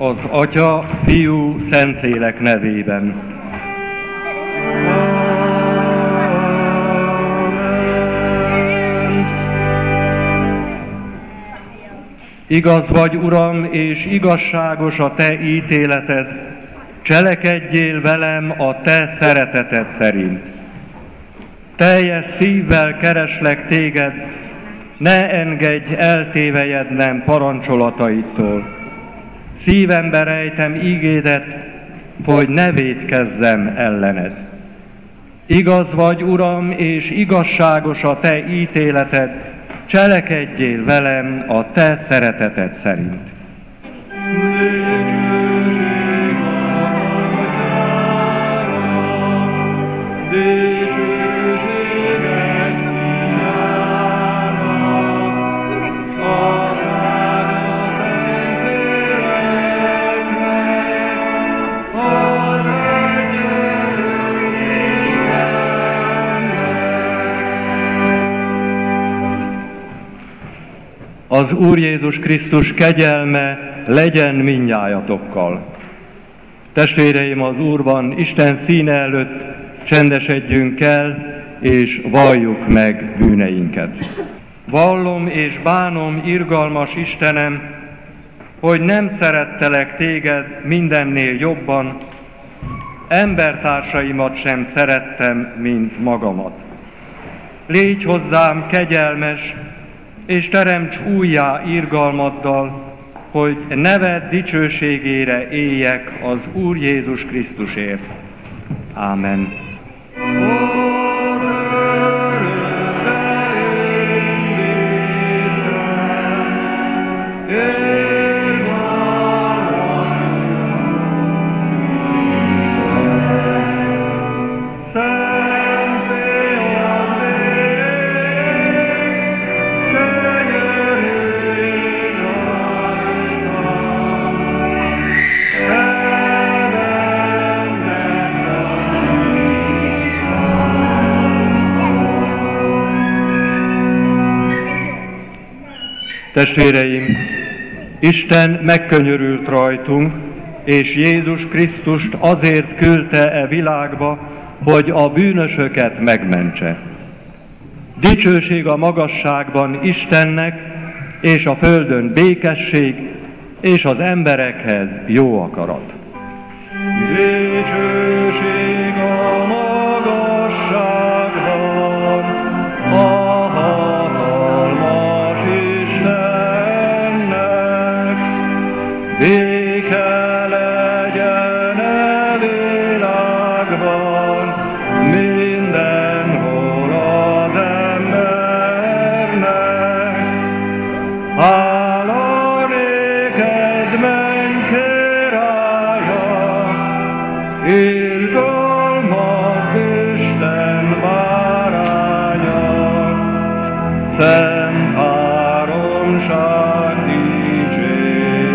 Az Atya, Fiú, Szentlélek nevében. Igaz vagy, Uram, és igazságos a Te ítéleted, cselekedjél velem a Te szereteted szerint. Teljes szívvel kereslek Téged, ne engedj eltévejednem parancsolataidtól. Szívembe rejtem ígédet, hogy ne vétkezzem ellened. Igaz vagy, Uram, és igazságos a Te ítéleted, cselekedjél velem a Te szereteted szerint. Az Úr Jézus Krisztus kegyelme legyen mindnyájatokkal. Testvéreim az Úrban, Isten színe előtt csendesedjünk el, és valljuk meg bűneinket. Vallom és bánom, irgalmas Istenem, hogy nem szerettelek Téged mindennél jobban, embertársaimat sem szerettem, mint magamat. Légy hozzám kegyelmes, és teremts újjá irgalmaddal, hogy neved dicsőségére éljek az Úr Jézus Krisztusért. Ámen. Testvéreim, Isten megkönyörült rajtunk, és Jézus Krisztust azért küldte e világba, hogy a bűnösöket megmentse. Dicsőség a magasságban Istennek, és a földön békesség, és az emberekhez jó akarat. Dicsőség a magasságban, a béke legyen a világban, mindenhol az embernek. Hála néked, menj királya, irgalmas Isten báránya, szent háromság dicsérő.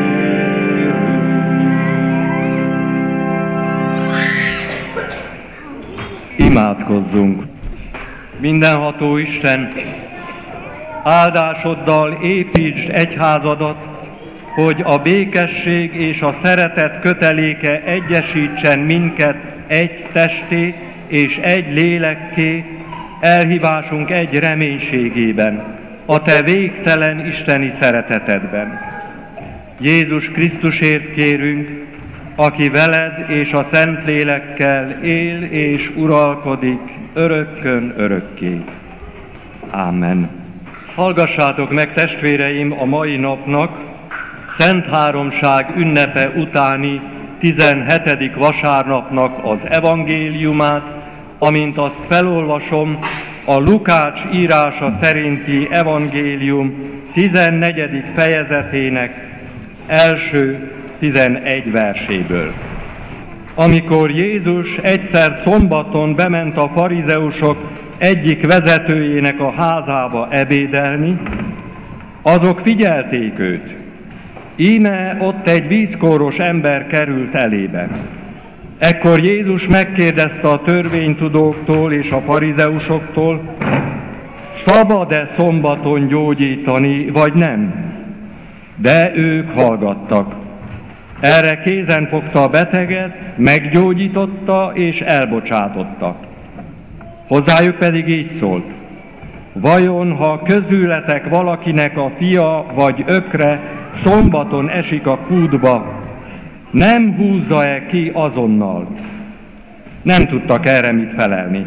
Imádkozzunk! Mindenható Isten, áldásoddal építsd egyházadat, hogy a békesség és a szeretet köteléke egyesítsen minket egy testé és egy lélekké, elhívásunk egy reménységében, a Te végtelen isteni szeretetedben. Jézus Krisztusért kérünk, aki veled és a Szentlélekkel él és uralkodik örökkön örökké. Ámen. Hallgassátok meg, testvéreim, a mai napnak, Szent Háromság ünnepe utáni 17. vasárnapnak az evangéliumát, amint azt felolvasom a Lukács írása szerinti evangélium 14. fejezetének első 11 verséből. Amikor Jézus egyszer szombaton bement a farizeusok egyik vezetőjének a házába ebédelni, azok figyelték őt. Íme ott egy vízkóros ember került elébe. Ekkor Jézus megkérdezte a törvénytudóktól és a farizeusoktól, szabad-e szombaton gyógyítani, vagy nem? De ők hallgattak. Erre kézen fogta a beteget, meggyógyította és elbocsátotta. Hozzájuk pedig így szólt: vajon, ha közületek valakinek a fia vagy ökre szombaton esik a kútba, nem húzza-e ki azonnal? Nem tudtak erre mit felelni.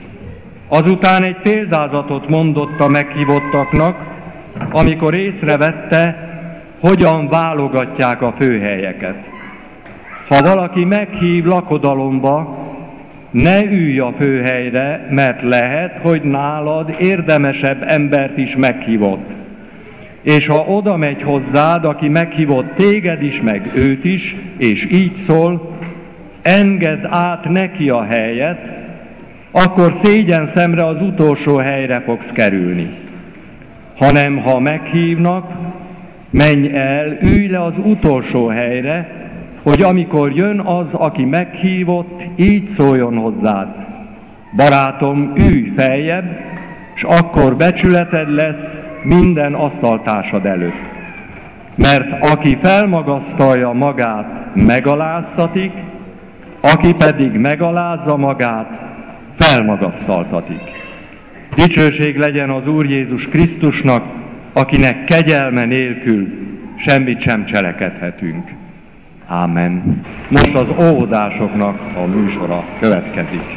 Azután egy példázatot mondott a meghívottaknak, amikor észrevette, hogyan válogatják a főhelyeket. Ha valaki meghív lakodalomba, ne ülj a főhelyre, mert lehet, hogy nálad érdemesebb embert is meghívott. És ha oda megy hozzád, aki meghívott téged is, meg őt is, és így szól, engedd át neki a helyet, akkor szégyen szemre az utolsó helyre fogsz kerülni. Hanem ha meghívnak, menj el, ülj le az utolsó helyre, hogy amikor jön az, aki meghívott, így szóljon hozzád: barátom, ülj feljebb, és akkor becsületed lesz minden asztaltársad előtt. Mert aki felmagasztalja magát, megaláztatik, aki pedig megalázza magát, felmagasztaltatik. Dicsőség legyen az Úr Jézus Krisztusnak, akinek kegyelme nélkül semmit sem cselekedhetünk. Ámen. Most az óvodásoknak a műsora következik.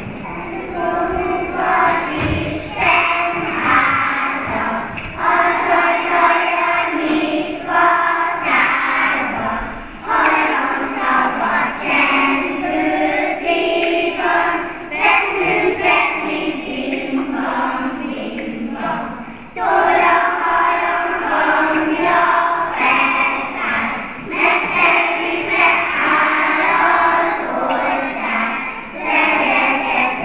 Szeretet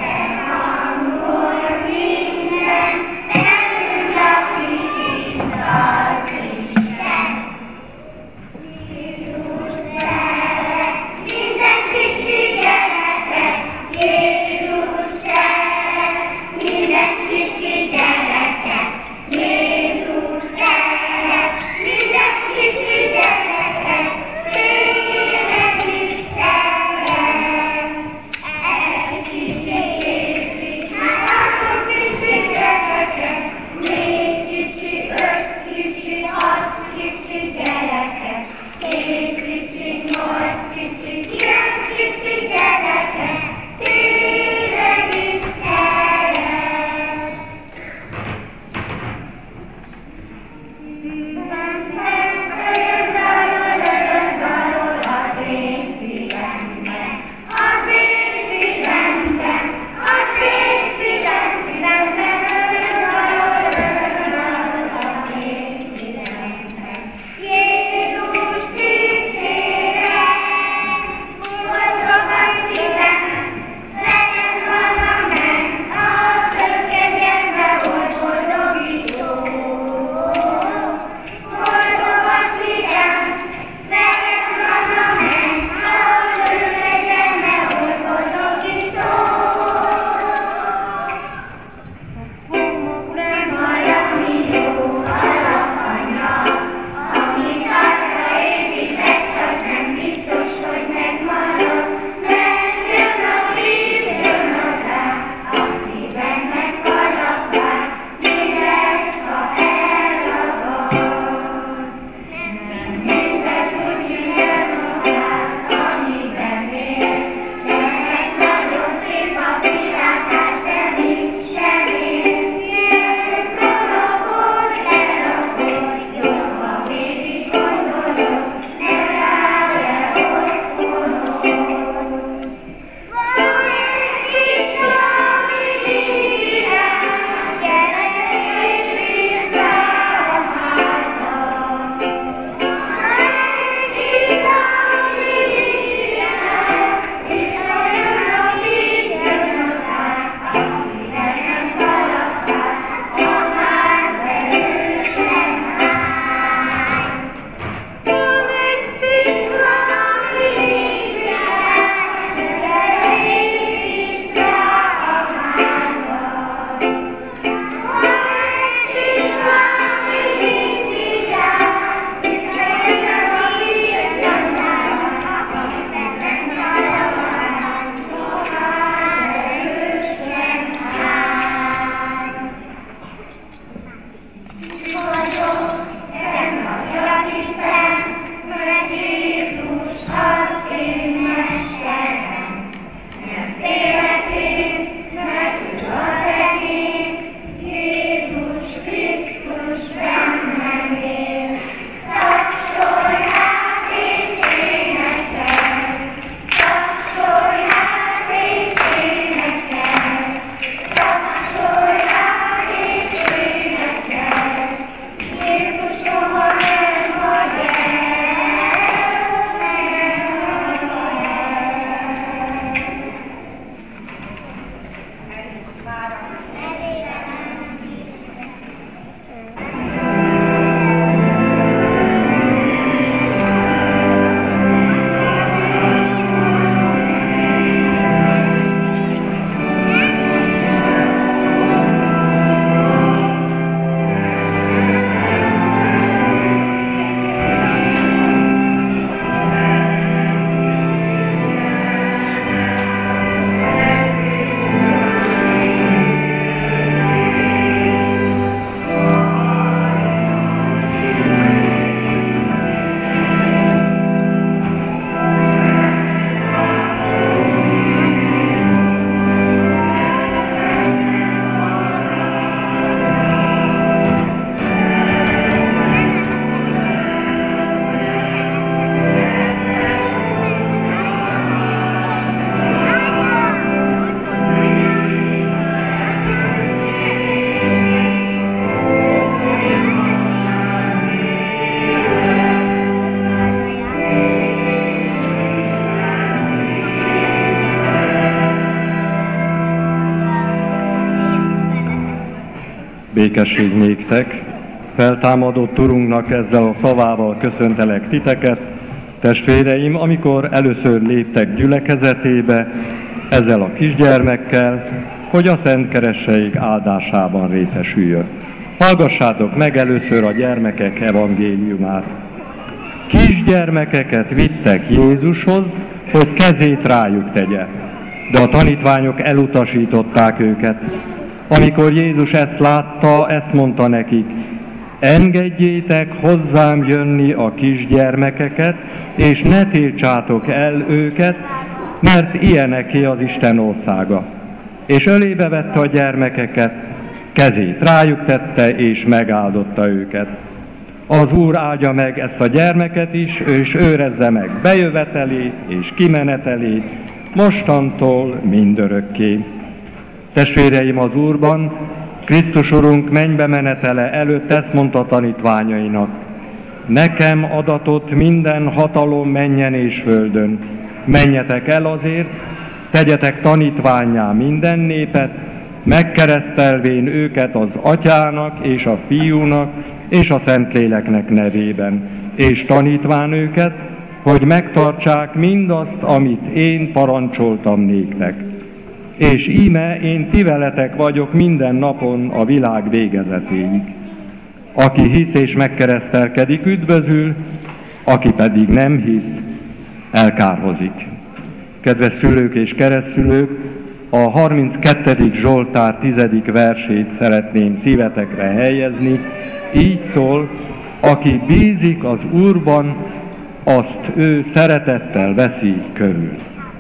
Békesség néktek! Feltámadott Urunknak ezzel a szavával köszöntelek titeket, testvéreim, amikor először léptek gyülekezetébe, ezzel a kisgyermekkel, hogy a Szent Keresseik áldásában részesüljön. Hallgassátok meg először a gyermekek evangéliumát. Kisgyermekeket vittek Jézushoz, hogy kezét rájuk tegye, de a tanítványok elutasították őket. Amikor Jézus ezt látta, ezt mondta nekik: engedjétek hozzám jönni a kisgyermekeket, és ne tiltsátok el őket, mert ilyeneké az Isten országa. És ölébe vette a gyermekeket, kezét rájuk tette, és megáldotta őket. Az Úr áldja meg ezt a gyermeket is, és őrezze meg bejövetelét és kimenetelét, mostantól mindörökké. Testvéreim az Úrban, Krisztus Urunk mennybe menetele előtt ezt mondta tanítványainak: nekem adatott minden hatalom mennyen és földön. Menjetek el azért, tegyetek tanítvánnyá minden népet, megkeresztelvén őket az Atyának és a Fiúnak és a Szentléleknek nevében, és tanítván őket, hogy megtartsák mindazt, amit én parancsoltam néktek. És íme én ti veletek vagyok minden napon a világ végezetéig. Aki hisz és megkeresztelkedik, üdvözül, aki pedig nem hisz, elkárhozik. Kedves szülők és keresztszülők, a 32. Zsoltár 10. versét szeretném szívetekre helyezni. Így szól: aki bízik az Úrban, azt ő szeretettel veszi körül.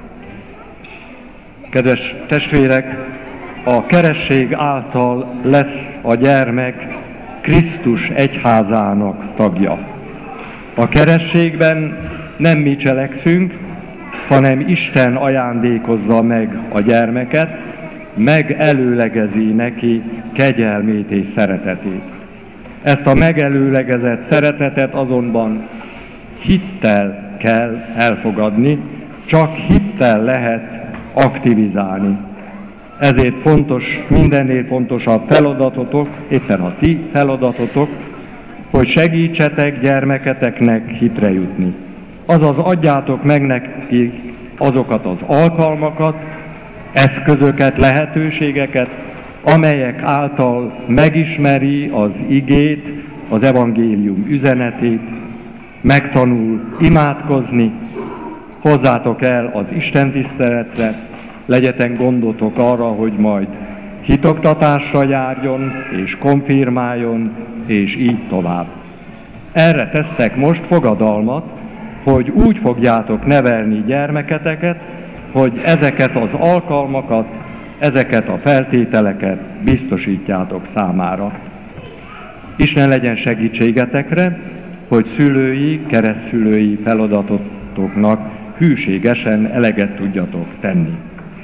Kedves testvérek, a keresztség által lesz a gyermek Krisztus egyházának tagja. A keresztségben nem mi cselekszünk, hanem Isten ajándékozza meg a gyermeket, megelőlegezi neki kegyelmét és szeretetét. Ezt a megelőlegezett szeretetet azonban hittel kell elfogadni, csak hittel lehet aktivizálni. Ezért fontos, mindennél fontosabb feladatotok, éppen a ti feladatotok, hogy segítsetek gyermeketeknek hitre jutni. Azaz adjátok meg nekik azokat az alkalmakat, eszközöket, lehetőségeket, amelyek által megismeri az igét, az evangélium üzenetét, megtanul imádkozni, hozzátok el az istentiszteletre, legyetek gondotok arra, hogy majd hitoktatásra járjon, és konfirmáljon, és így tovább. Erre tesztek most fogadalmat, hogy úgy fogjátok nevelni gyermeketeket, hogy ezeket az alkalmakat, ezeket a feltételeket biztosítjátok számára. Isten legyen segítségetekre, hogy szülői, keresztszülői feladatotoknak hűségesen eleget tudjatok tenni.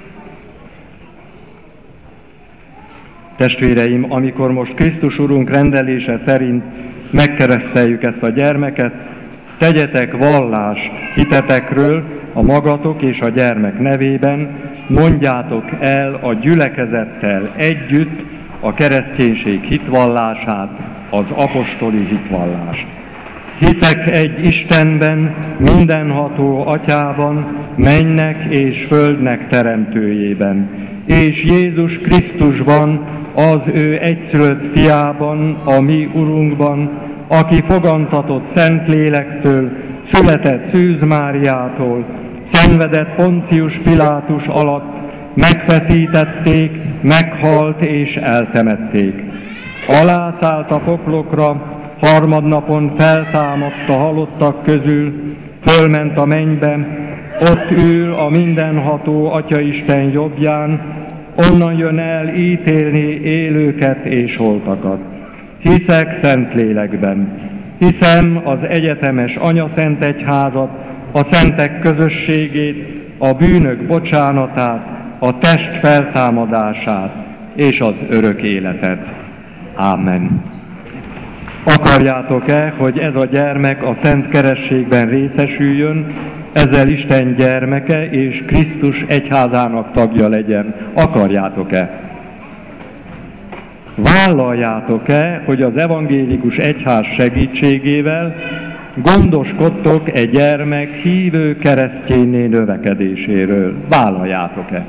Testvéreim, amikor most Krisztus Urunk rendelése szerint megkereszteljük ezt a gyermeket, tegyetek vallást hitetekről a magatok és a gyermek nevében, mondjátok el a gyülekezettel együtt a kereszténység hitvallását, az apostoli hitvallást. Hiszek egy Istenben, mindenható Atyában, mennek és földnek teremtőjében, és Jézus Krisztusban, az ő egyszülött fiában, a mi Urunkban, aki fogantatott Szentlélektől, született Szűz Máriától, szenvedett Poncius Pilátus alatt, megfeszítették, meghalt és eltemették. Alászállt a poklokra, harmadnapon feltámadt a halottak közül, fölment a mennybe, ott ül a mindenható Atyaisten jobbján, onnan jön el ítélni élőket és holtakat. Hiszek Szentlélekben, hiszem az egyetemes Anyaszent Egyházat, a szentek közösségét, a bűnök bocsánatát, a test feltámadását és az örök életet. Ámen. Akarjátok-e, hogy ez a gyermek a szent kerességben részesüljön, ezzel Isten gyermeke és Krisztus egyházának tagja legyen? Akarjátok-e? Vállaljátok-e, hogy az evangélikus egyház segítségével gondoskodtok egy gyermek hívő keresztényné növekedéséről? Vállaljátok-e?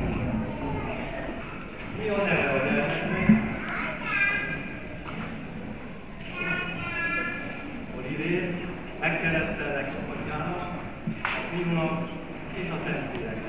Mi a neve a gyermeknek? Olivér, megkeresztelnek a atyának, a fiúnak és a testvérek.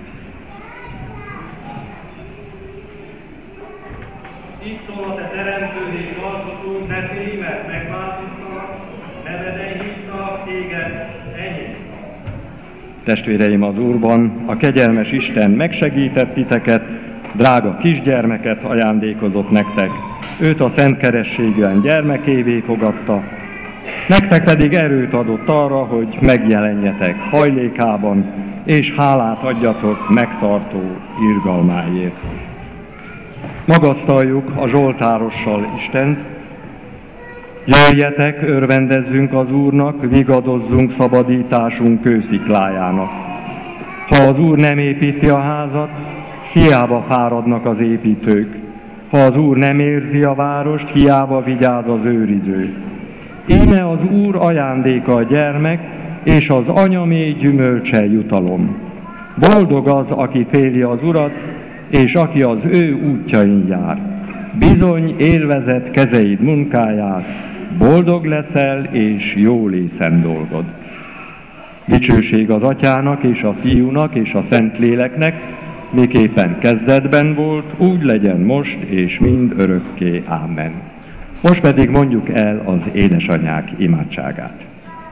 Így szól a te teremtődés alkotód, ne félj, mert megváltoztalak, neveden hívtalak téged, enyém. Testvéreim az Úrban, a kegyelmes Isten megsegített titeket, drága kisgyermeket ajándékozott nektek. Őt a szent kerességben gyermekévé fogadta, nektek pedig erőt adott arra, hogy megjelenjetek hajlékában, és hálát adjatok megtartó irgalmáért. Magasztaljuk a zsoltárossal Istent, jöjjetek, örvendezzünk az Úrnak, vigadozzunk szabadításunk kősziklájának. Ha az Úr nem építi a házat, hiába fáradnak az építők. Ha az Úr nem érzi a várost, hiába vigyáz az őriző. Íme az Úr ajándéka a gyermek, és az anya mély gyümölcse jutalom. Boldog az, aki féli az Urat, és aki az ő útjain jár. Bizony élvezett kezeid munkáját, boldog leszel, és jó lészen dolgod. Dicsőség az Atyának, és a Fiúnak, és a Szentléleknek, miképpen kezdetben volt, úgy legyen most, és mind örökké. Ámen. Most pedig mondjuk el az édesanyák imádságát.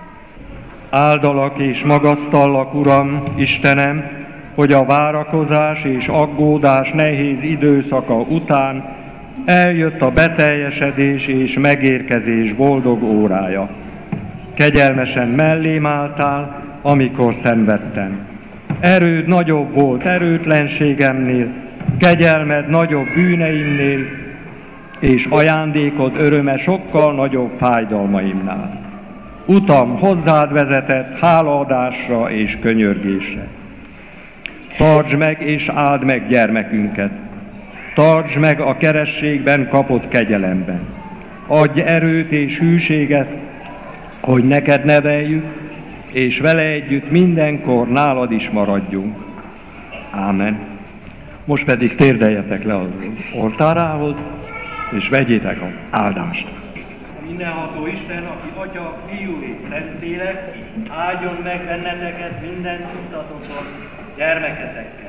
Áldalak és magasztallak, Uram, Istenem, hogy a várakozás és aggódás nehéz időszaka után eljött a beteljesedés és megérkezés boldog órája. Kegyelmesen mellém álltál, amikor szenvedtem. Erőd nagyobb volt erőtlenségemnél, kegyelmed nagyobb bűneimnél, és ajándékod öröme sokkal nagyobb fájdalmaimnál. Utam hozzád vezetett hálaadásra és könyörgésre. Tartsd meg és áld meg gyermekünket. Tartsd meg a kerességben kapott kegyelemben. Adj erőt és hűséget, hogy neked neveljük, és vele együtt mindenkor nálad is maradjunk. Ámen. Most pedig térdeljetek le az oltárához, és vegyétek az áldást. A mindenható Isten, aki Atya, Fiú és Szentlélek, áldjon meg benneteket minden tudtatokon gyermeketekkel.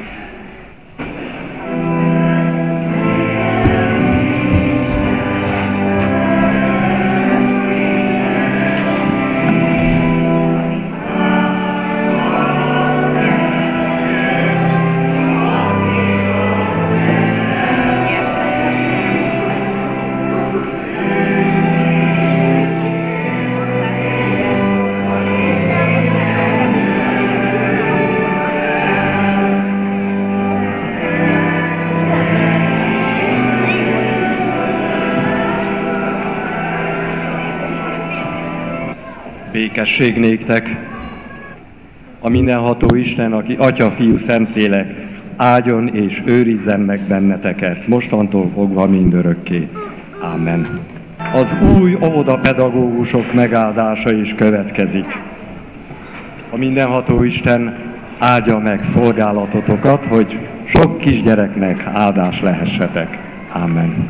Békesség néktek! A mindenható Isten, aki Atya, Fiú, Szentlélek, áldjon és őrizzen meg benneteket, mostantól fogva mindörökké. Ámen. Az új óvodapedagógusok megáldása is következik. A mindenható Isten áldja meg szolgálatotokat, hogy sok kisgyereknek áldás lehessetek. Ámen.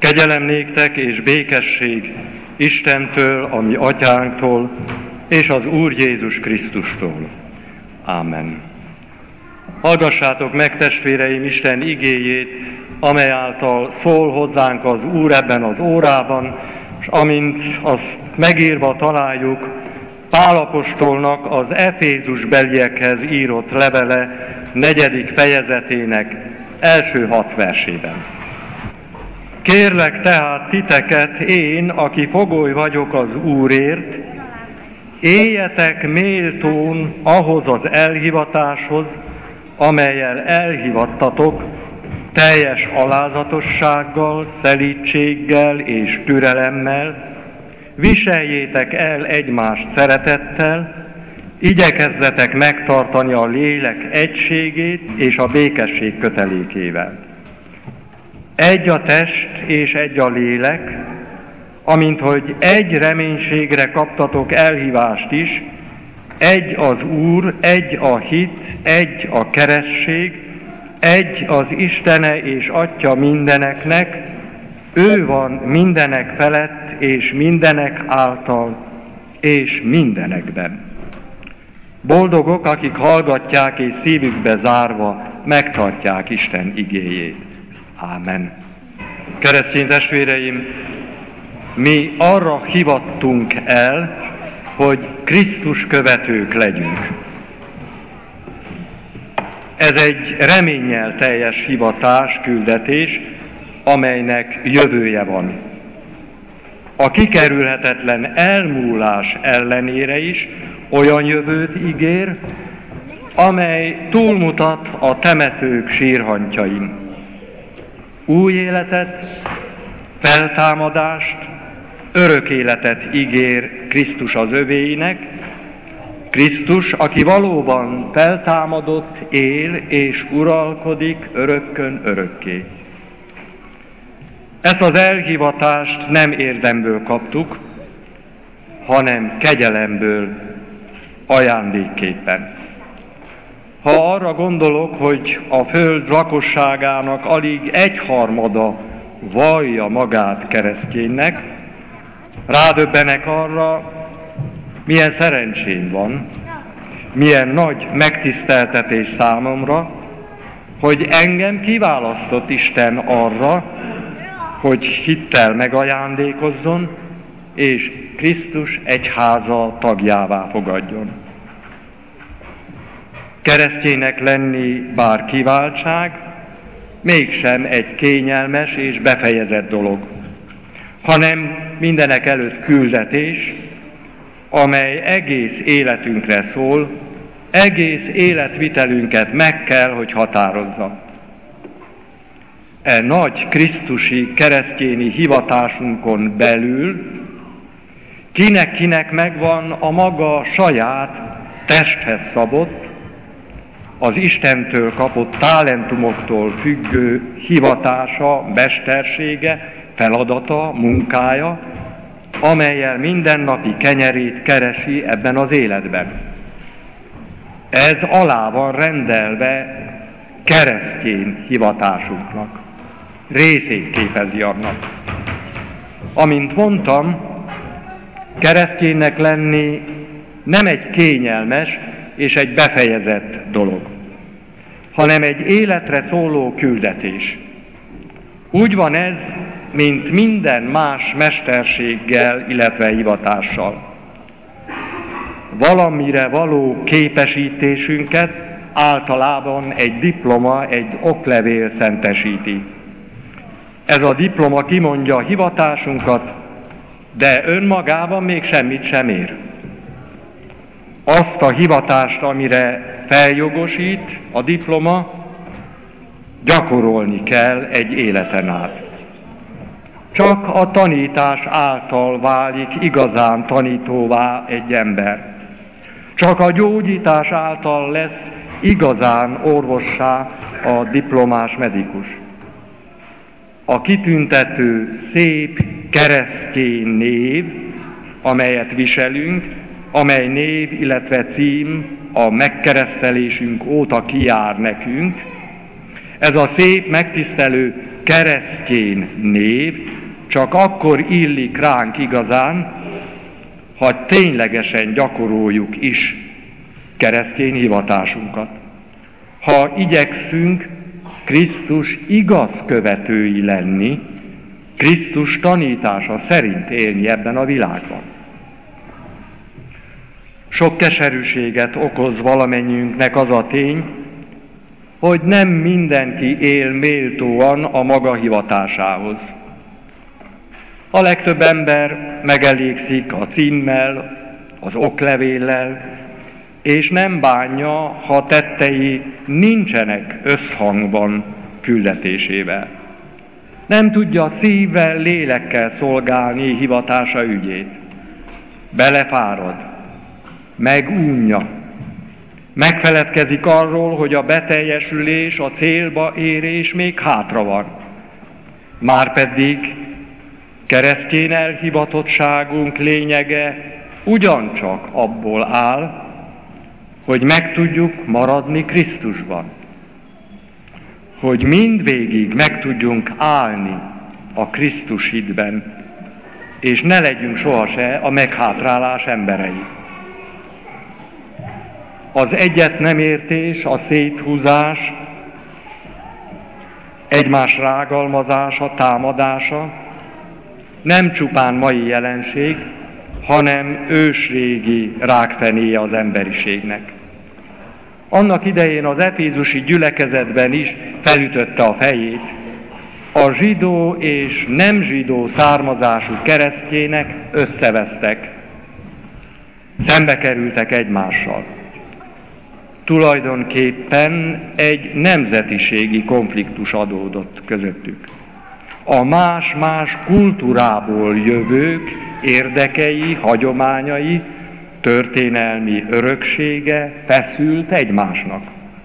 Kegyelem néktek és békesség Istentől, a mi atyánktól, és az Úr Jézus Krisztustól. Ámen. Hallgassátok meg, testvéreim, Isten igéjét, amely által szól hozzánk az Úr ebben az órában, és amint azt megírva találjuk Pál apostolnak az Efézusbeliekhez írott levele 4. fejezetének első 6 versében. Kérlek tehát titeket, én, aki fogoly vagyok az Úrért, éljetek méltón ahhoz az elhivatáshoz, amellyel elhivattatok, teljes alázatossággal, szelídséggel és türelemmel, viseljétek el egymást szeretettel, igyekezzetek megtartani a lélek egységét és a békesség kötelékével. Egy a test és egy a lélek, amint hogy egy reménységre kaptatok elhívást is, egy az Úr, egy a hit, egy a keresztség, egy az Istene és Atya mindeneknek, ő van mindenek felett és mindenek által és mindenekben. Boldogok, akik hallgatják és szívükbe zárva megtartják Isten igéjét. Ámen. Keresztény testvéreim, mi arra hivattunk el, hogy Krisztus követők legyünk. Ez egy reménnyel teljes hivatás, küldetés, amelynek jövője van. A kikerülhetetlen elmúlás ellenére is olyan jövőt ígér, amely túlmutat a temetők sírhantjain. Új életet, feltámadást, örök életet ígér Krisztus az övéinek, Krisztus, aki valóban feltámadott, él és uralkodik örökkön örökké. Ezt az elhivatást nem érdemből kaptuk, hanem kegyelemből, ajándékképpen. Ha arra gondolok, hogy a föld lakosságának alig 1/3 vallja magát kereszténynek, rádöbbenek arra, milyen szerencsém van, milyen nagy megtiszteltetés számomra, hogy engem kiválasztott Isten arra, hogy hittel megajándékozzon, és Krisztus egyháza tagjává fogadjon. Kereszténynek lenni bár kiváltság, mégsem egy kényelmes és befejezett dolog, hanem mindenek előtt küldetés, amely egész életünkre szól, egész életvitelünket meg kell, hogy határozza. E nagy krisztusi keresztényi hivatásunkon belül kinek-kinek megvan a maga saját testhez szabott, az Istentől kapott talentumoktól függő hivatása, mestersége, feladata, munkája, amellyel mindennapi kenyerét keresi ebben az életben. Ez alá van rendelve keresztény hivatásunknak. Részét képezi annak. Amint mondtam, kereszténynek lenni nem egy kényelmes és egy befejezett dolog, hanem egy életre szóló küldetés. Úgy van ez, mint minden más mesterséggel, illetve hivatással. Valamire való képesítésünket általában egy diploma, egy oklevél szentesíti. Ez a diploma kimondja a hivatásunkat, de önmagában még semmit sem ér. Azt a hivatást, amire feljogosít a diploma, gyakorolni kell egy életen át. Csak a tanítás által válik igazán tanítóvá egy ember. Csak a gyógyítás által lesz igazán orvossá a diplomás medikus. A kitüntető, szép keresztény név, amelyet viselünk, amely név, illetve cím a megkeresztelésünk óta kijár nekünk, Ez a szép, megtisztelő keresztény név csak akkor illik ránk igazán, ha ténylegesen gyakoroljuk is keresztény hivatásunkat. Ha igyekszünk Krisztus igaz követői lenni, Krisztus tanítása szerint élni ebben a világban. Sok keserűséget okoz valamennyiünknek az a tény, hogy nem mindenki él méltóan a maga hivatásához. A legtöbb ember megelégszik a címmel, az oklevéllel, és nem bánja, ha tettei nincsenek összhangban küldetésével. Nem tudja szívvel, lélekkel szolgálni hivatása ügyét. Belefárad, megunja, megfeledkezik arról, hogy a beteljesülés, a célba érés még hátra van. Márpedig keresztény elhivatottságunk lényege ugyancsak abból áll, hogy meg tudjuk maradni Krisztusban. Hogy mindvégig meg tudjunk állni a Krisztus hitben, és ne legyünk sohasem a meghátrálás emberei. Az egyet nem értés, a széthúzás, egymás rágalmazása, támadása nem csupán mai jelenség, hanem ősrégi rákfenéje az emberiségnek. Annak idején az efézusi gyülekezetben is felütötte a fejét, a zsidó és nem zsidó származású keresztjének összevesztek, szembe kerültek egymással. Tulajdonképpen egy nemzetiségi konfliktus adódott közöttük. A más-más kultúrából jövők érdekei, hagyományai, történelmi öröksége feszült egymásnak.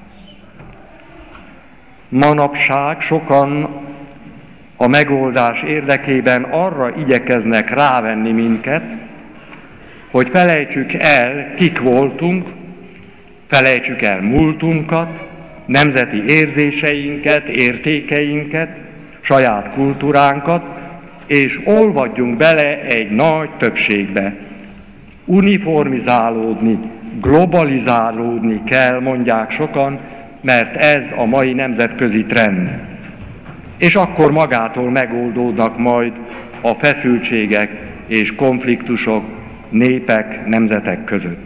Manapság sokan a megoldás érdekében arra igyekeznek rávenni minket, hogy felejtsük el, kik voltunk, felejtsük el múltunkat, nemzeti érzéseinket, értékeinket, saját kultúránkat, és olvadjunk bele egy nagy többségbe. Uniformizálódni, globalizálódni kell, mondják sokan, mert ez a mai nemzetközi trend. És akkor magától megoldódnak majd a feszültségek és konfliktusok népek, nemzetek között.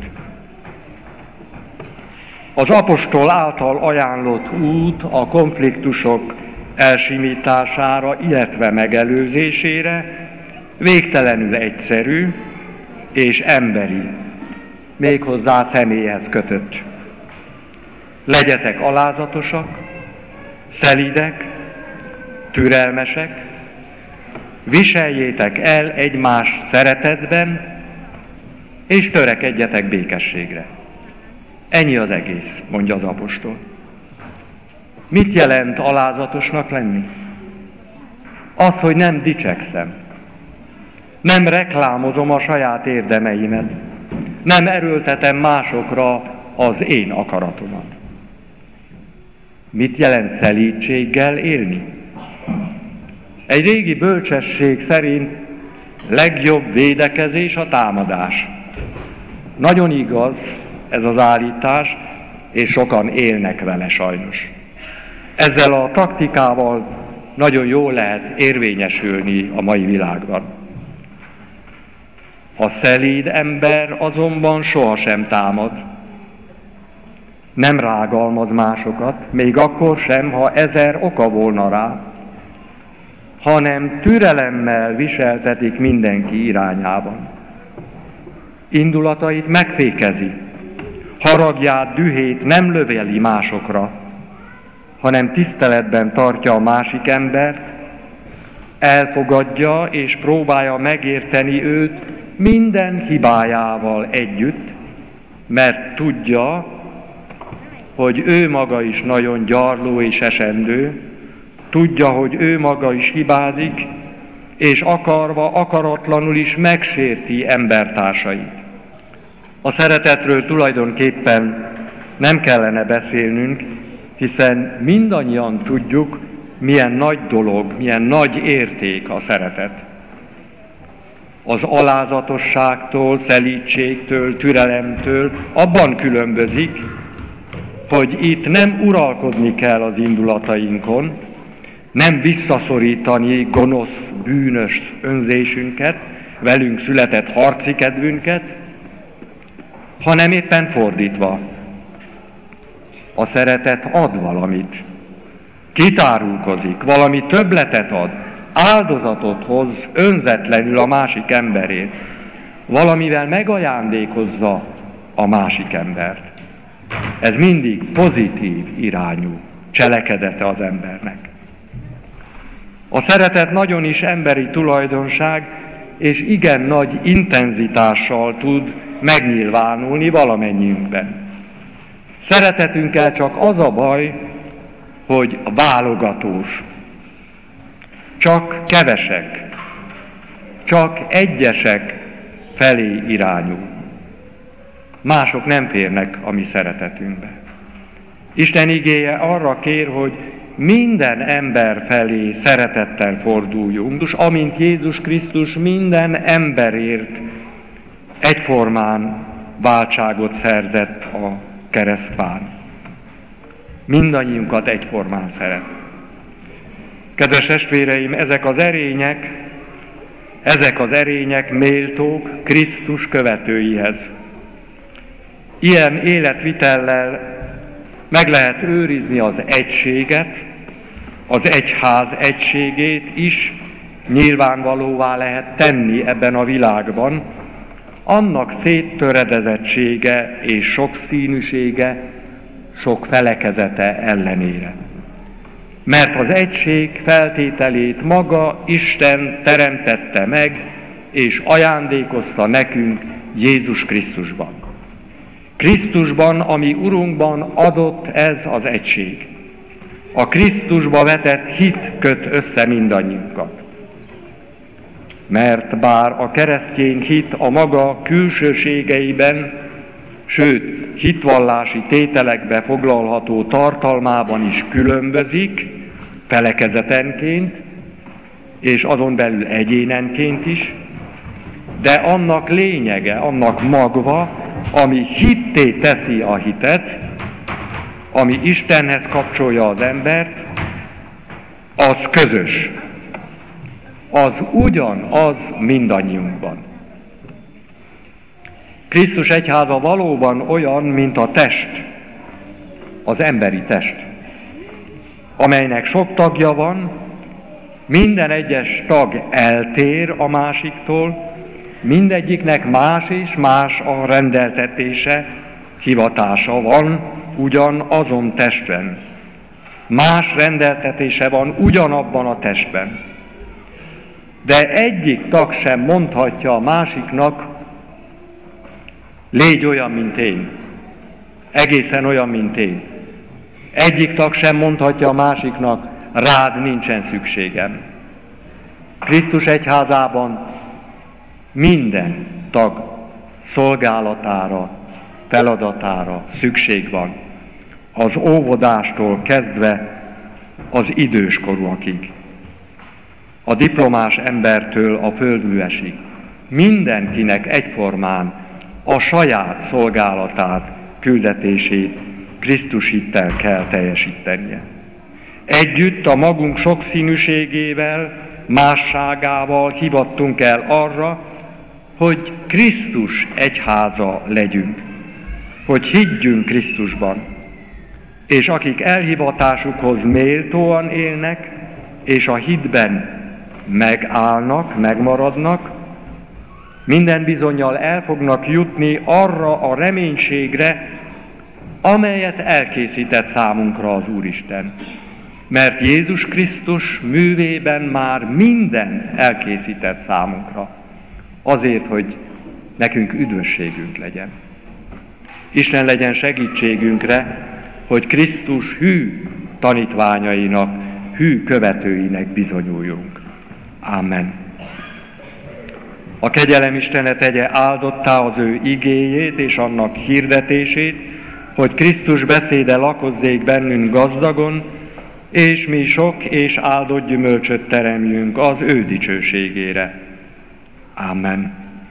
Az apostol által ajánlott út a konfliktusok elsimítására, illetve megelőzésére végtelenül egyszerű és emberi, méghozzá személyhez kötött. Legyetek alázatosak, szelídek, türelmesek, viseljétek el egymást szeretetben, és törekedjetek békességre. Ennyi az egész, mondja az apostol. Mit jelent alázatosnak lenni? Az, hogy nem dicsekszem. Nem reklámozom a saját érdemeimet. Nem erőltetem másokra az én akaratomat. Mit jelent szelídséggel élni? Egy régi bölcsesség szerint legjobb védekezés a támadás. Nagyon igaz ez az állítás, és sokan élnek vele sajnos. Ezzel a taktikával nagyon jól lehet érvényesülni a mai világban. A szelíd ember azonban sohasem támad. Nem rágalmaz másokat, még akkor sem, ha 1000 oka volna rá, hanem türelemmel viseltetik mindenki irányában. Indulatait megfékezi, haragját, dühét nem löveli másokra, hanem tiszteletben tartja a másik embert, elfogadja és próbálja megérteni őt minden hibájával együtt, mert tudja, hogy ő maga is nagyon gyarló és esendő, tudja, hogy ő maga is hibázik, és akarva, akaratlanul is megsérti embertársait. A szeretetről tulajdonképpen nem kellene beszélnünk, hiszen mindannyian tudjuk, milyen nagy dolog, milyen nagy érték a szeretet. Az alázatosságtól, szelídségtől, türelemtől abban különbözik, hogy itt nem uralkodni kell az indulatainkon, nem visszaszorítani gonosz, bűnös önzésünket, velünk született harci kedvünket, hanem éppen fordítva. A szeretet ad valamit, kitárulkozik, valami többletet ad, áldozatot hoz önzetlenül a másik emberért, valamivel megajándékozza a másik embert. Ez mindig pozitív irányú cselekedete az embernek. A szeretet nagyon is emberi tulajdonság, és igen nagy intenzitással tud megnyilvánulni valamennyiünkben. Szeretetünkkel csak az a baj, hogy válogatós. Csak kevesek, csak egyesek felé irányul. Mások nem férnek a mi szeretetünkbe. Isten igéje arra kér, hogy minden ember felé szeretettel forduljunk, és amint Jézus Krisztus minden emberért egyformán váltságot szerzett a keresztfán. Mindannyiunkat egyformán szeret. Kedves testvéreim, ezek az erények méltók Krisztus követőihez. Ilyen életvitellel meg lehet őrizni az egységet, az egyház egységét is nyilvánvalóvá lehet tenni ebben a világban, annak széttöredezettsége és sokszínűsége, sok felekezete ellenére. Mert az egység feltételét maga Isten teremtette meg, és ajándékozta nekünk Jézus Krisztusban. Krisztusban, ami Urunkban adott ez az egység. A Krisztusba vetett hit köt össze mindannyiunkat. Mert bár a keresztény hit a maga külsőségeiben, sőt, hitvallási tételekbe foglalható tartalmában is különbözik, felekezetenként, és azon belül egyénenként is, de annak lényege, annak magva, ami hitté teszi a hitet, ami Istenhez kapcsolja az embert, az közös. Az ugyanaz mindannyiunkban. Krisztus egyháza valóban olyan, mint a test, az emberi test, amelynek sok tagja van, minden egyes tag eltér a másiktól, mindegyiknek más és más a rendeltetése, hivatása van ugyan azon testben. Más rendeltetése van ugyanabban a testben. De egyik tag sem mondhatja a másiknak, légy olyan, mint én. Egészen olyan, mint én. Egyik tag sem mondhatja a másiknak, rád nincsen szükségem. Krisztus egyházában minden tag szolgálatára, feladatára szükség van. Az óvodástól kezdve az időskorúakig. A diplomás embertől a földművesig. Mindenkinek egyformán a saját szolgálatát, küldetését Krisztus hittel kell teljesítenie. Együtt a magunk sokszínűségével, másságával hivattunk el arra, hogy Krisztus egyháza legyünk, hogy higgyünk Krisztusban, és akik elhivatásukhoz méltóan élnek, és a hitben megállnak, megmaradnak, minden bizonnyal el fognak jutni arra a reménységre, amelyet elkészített számunkra az Úristen. Mert Jézus Krisztus művében már mindent elkészített számunkra, azért, hogy nekünk üdvösségünk legyen. Isten legyen segítségünkre, hogy Krisztus hű tanítványainak, hű követőinek bizonyuljunk. Amen. A kegyelem Istene tegye áldottá az ő igéjét és annak hirdetését, hogy Krisztus beszéde lakozzék bennünk gazdagon, és mi sok és áldott gyümölcsöt teremjünk az ő dicsőségére. Amen.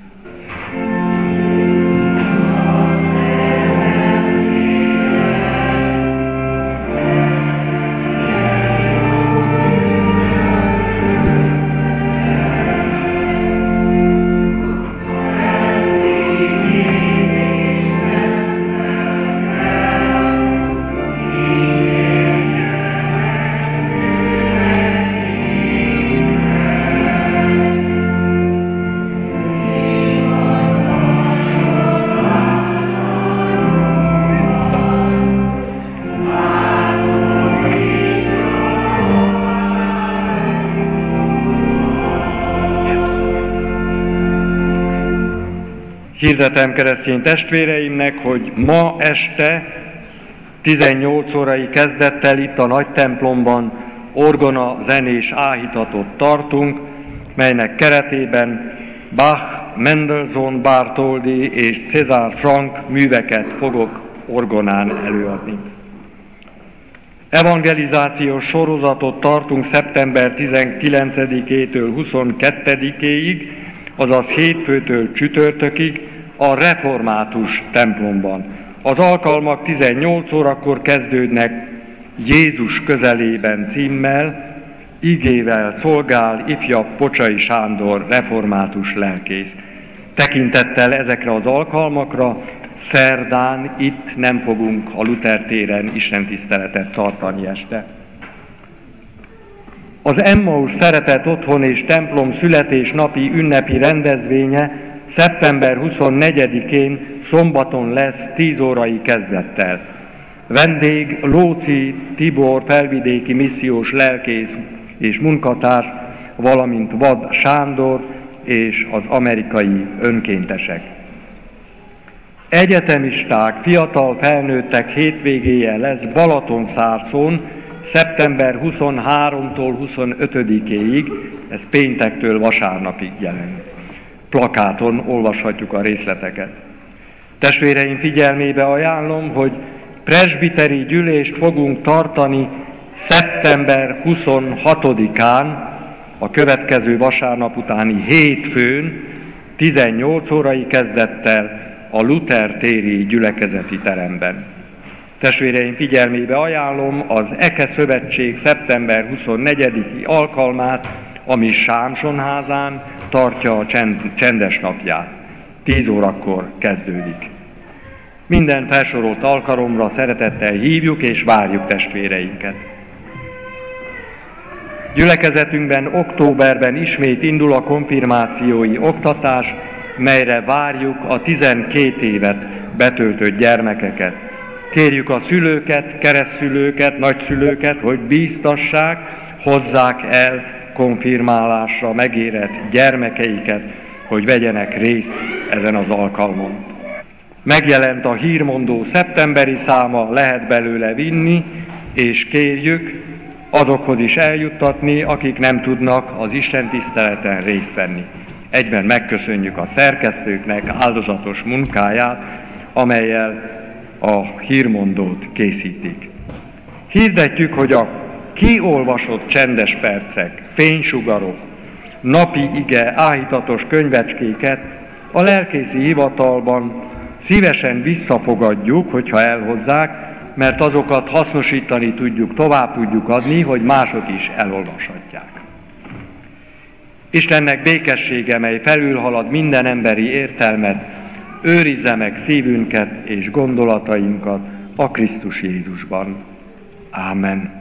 Hirdetem keresztény testvéreimnek, hogy ma este 18 órai kezdettel itt a nagy templomban orgona zenés áhítatot tartunk, melynek keretében Bach, Mendelssohn, Bartholdy és César Franck műveket fogok orgonán előadni. Evangelizációs sorozatot tartunk szeptember 19-től 22-ig, azaz hétfőtől csütörtökig a református templomban. Az alkalmak 18 órakor kezdődnek Jézus közelében címmel, igével szolgál ifjabb Pocsai Sándor református lelkész. Tekintettel ezekre az alkalmakra szerdán itt nem fogunk a Luther téren istentiszteletet tartani este. Az Emmaus Szeretett Otthon és Templom születésnapi ünnepi rendezvénye szeptember 24-én szombaton lesz 10 órai kezdettel. Vendég Lóczy Tibor felvidéki missziós lelkész és munkatárs, valamint Vad Sándor és az amerikai önkéntesek. Egyetemisták, fiatal felnőttek hétvégéje lesz Balatonszárszón, szeptember 23-tól 25-éig, ez péntektől vasárnapig jelenik. Plakáton olvashatjuk a részleteket. Testvéreim figyelmébe ajánlom, hogy presbiteri gyűlést fogunk tartani szeptember 26-án, a következő vasárnap utáni hétfőn, 18 órai kezdettel a Luther téri gyülekezeti teremben. Testvéreim figyelmébe ajánlom az Eke Szövetség szeptember 24-i alkalmát, ami Sámsonházán tartja a csendes napját. 10 órakor kezdődik. Minden felsorolt alkalomra szeretettel hívjuk és várjuk testvéreinket. Gyülekezetünkben októberben ismét indul a konfirmációi oktatás, melyre várjuk a 12 évet betöltött gyermekeket. Kérjük a szülőket, keresztszülőket, nagyszülőket, hogy bíztassák, hozzák el konfirmálásra megérett gyermekeiket, hogy vegyenek részt ezen az alkalmon. Megjelent a hírmondó szeptemberi száma, lehet belőle vinni, és kérjük azokhoz is eljuttatni, akik nem tudnak az istentiszteleten részt venni. Egyben megköszönjük a szerkesztőknek áldozatos munkáját, amellyel a hírmondót készítik. Hirdetjük, hogy a kiolvasott csendes percek, fénysugarok, napi ige, áhítatos könyvecskéket a lelkészi hivatalban szívesen visszafogadjuk, hogyha elhozzák, mert azokat hasznosítani tudjuk, tovább tudjuk adni, hogy mások is elolvashatják. Istennek békessége, mely felülhalad minden emberi értelmet, őrizze meg szívünket és gondolatainkat a Krisztus Jézusban. Ámen.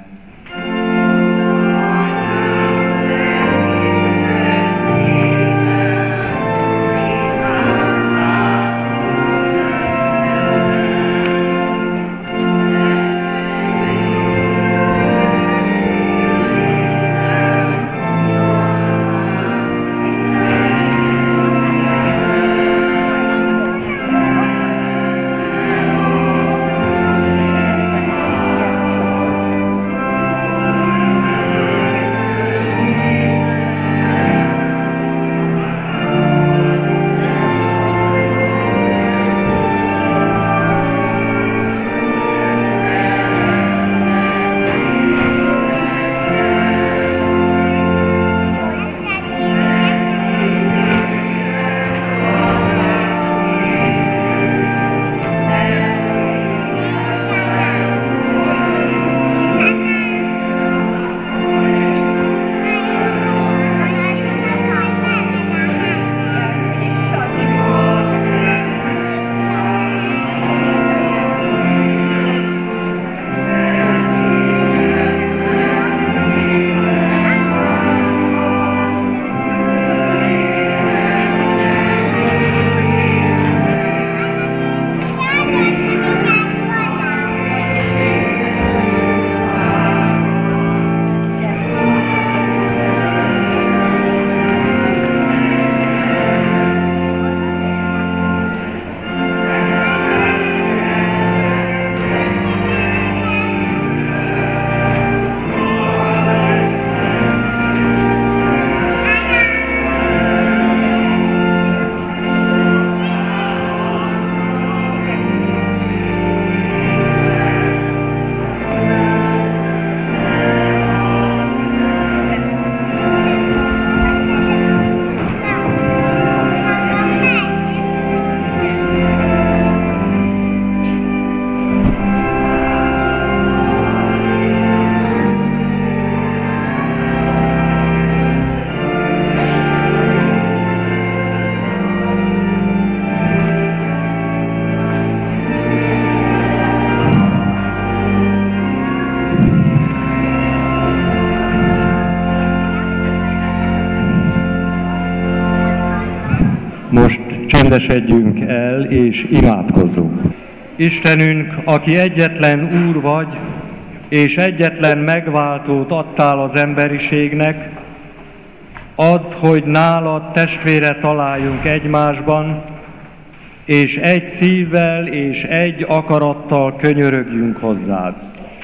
csendesedjünk el és imádkozzunk. Istenünk, aki egyetlen Úr vagy, és egyetlen megváltót adtál az emberiségnek, add, hogy nálad testvére találjunk egymásban, és egy szívvel és egy akarattal könyörögjünk hozzád.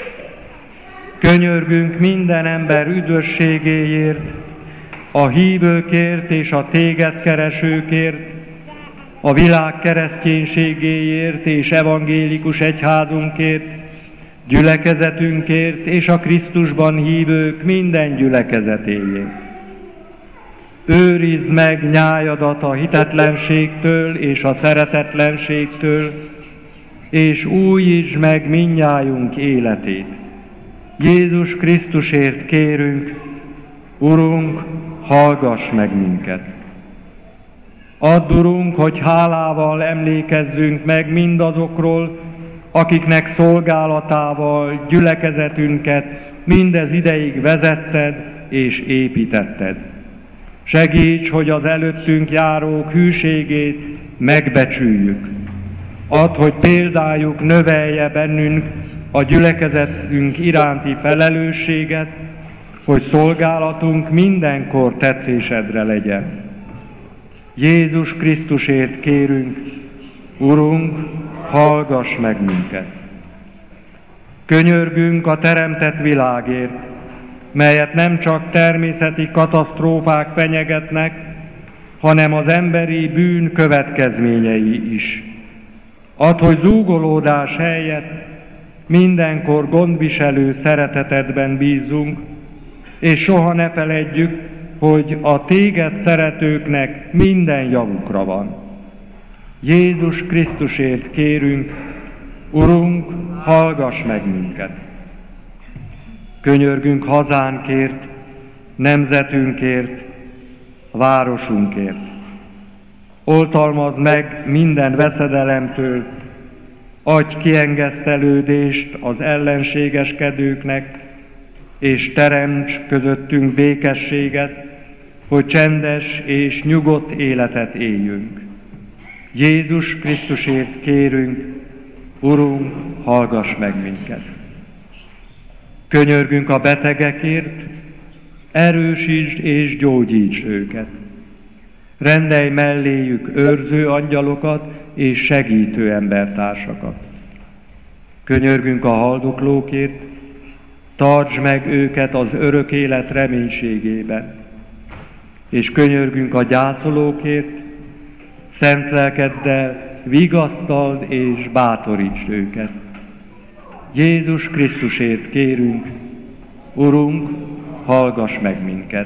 Könyörgünk minden ember üdvösségéért, a hívőkért és a téged keresőkért, a világ kereszténységéért és evangélikus egyházunkért, gyülekezetünkért és a Krisztusban hívők minden gyülekezetéért. Őrizd meg nyájadat a hitetlenségtől és a szeretetlenségtől, és újítsd meg mindnyájunk életét. Jézus Krisztusért kérünk, Urunk, hallgass meg minket! Add, Urunk, hogy hálával emlékezzünk meg mindazokról, akiknek szolgálatával gyülekezetünket mindez ideig vezetted és építetted. Segíts, hogy az előttünk járók hűségét megbecsüljük. Add, hogy példájuk növelje bennünk a gyülekezetünk iránti felelősséget, hogy szolgálatunk mindenkor tetszésedre legyen. Jézus Krisztusért kérünk, Urunk, hallgass meg minket! Könyörgünk a teremtett világért, melyet nem csak természeti katasztrófák fenyegetnek, hanem az emberi bűn következményei is. Add, hogy zúgolódás helyett mindenkor gondviselő szeretetedben bízzunk, és soha ne feledjük, hogy a téged szeretőknek minden javukra van. Jézus Krisztusért kérünk, Urunk, hallgass meg minket! Könyörgünk hazánkért, nemzetünkért, városunkért. Oltalmazd meg minden veszedelemtől, adj kiengesztelődést az ellenségeskedőknek, és teremts közöttünk békességet, hogy csendes és nyugodt életet éljünk. Jézus Krisztusért kérünk, Urunk, hallgass meg minket! Könyörgünk a betegekért, erősítsd és gyógyítsd őket. Rendelj melléjük őrző angyalokat és segítő embertársakat. Könyörgünk a haldoklókért, tartsd meg őket az örök élet reménységében. És könyörgünk a gyászolókért, szent lelkeddel vigasztald és bátorítsd őket. Jézus Krisztusért kérünk, Urunk, hallgass meg minket!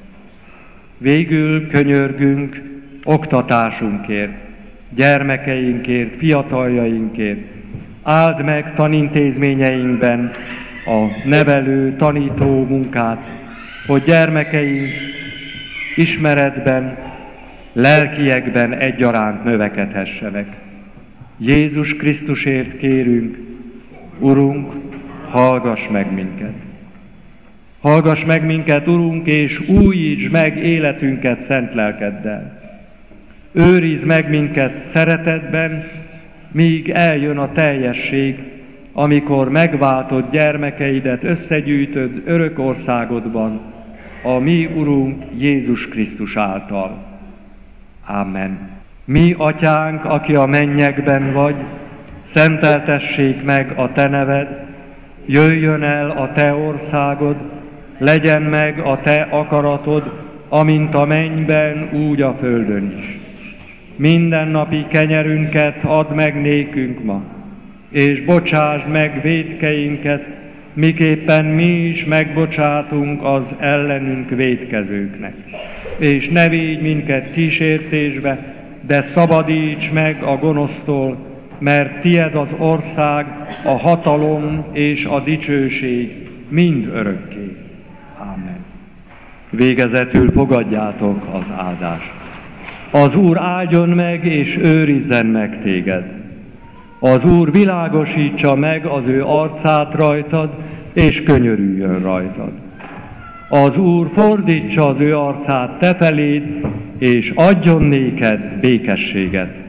Végül könyörgünk oktatásunkért, gyermekeinkért, fiataljainkért. Áld meg tanintézményeinkben a nevelő, tanító munkát, hogy gyermekeink ismeretben, lelkiekben egyaránt növekedhessenek. Jézus Krisztusért kérünk, Urunk, hallgass meg minket! Hallgass meg minket, Urunk, és újítsd meg életünket szent lelkeddel. Őrizd meg minket szeretetben, míg eljön a teljesség, amikor megváltott gyermekeidet összegyűjtöd örök országodban, a mi Urunk Jézus Krisztus által. Amen. Mi, Atyánk, aki a mennyekben vagy, szenteltessék meg a te neved, jöjjön el a te országod, legyen meg a te akaratod, amint a mennyben, úgy a földön is. Mindennapi kenyerünket add meg nékünk ma, és bocsásd meg vétkeinket, miképpen mi is megbocsátunk az ellenünk vétkezőknek. És ne védj minket kísértésbe, de szabadíts meg a gonosztól, mert tied az ország, a hatalom és a dicsőség mind örökké. Amen. Végezetül fogadjátok az áldást. Az Úr áldjon meg és őrizzen meg téged. Az Úr világosítsa meg az ő arcát rajtad, és könyörüljön rajtad. Az Úr fordítsa az ő arcát te feléd, és adjon néked békességet.